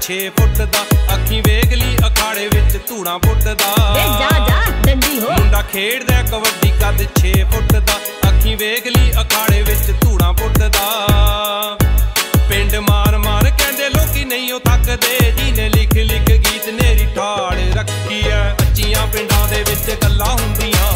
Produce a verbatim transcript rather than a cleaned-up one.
छे फुट दा अखी वेख ली अखाड़े विच धूड़ा पुटदा जा जा डंडी हो मुंडा खेडदा कबड्डी कद छे फुट दा अखी वेख ली अखाड़े विच धूड़ा पुटदा पिंड मार मार कहंदे लोकी नहीं ओ थकदे जिने लिख लिख गीत नेरी ठाड़ रखी है। अच्छियां पिंडां दे विच गल्लां हुंदियां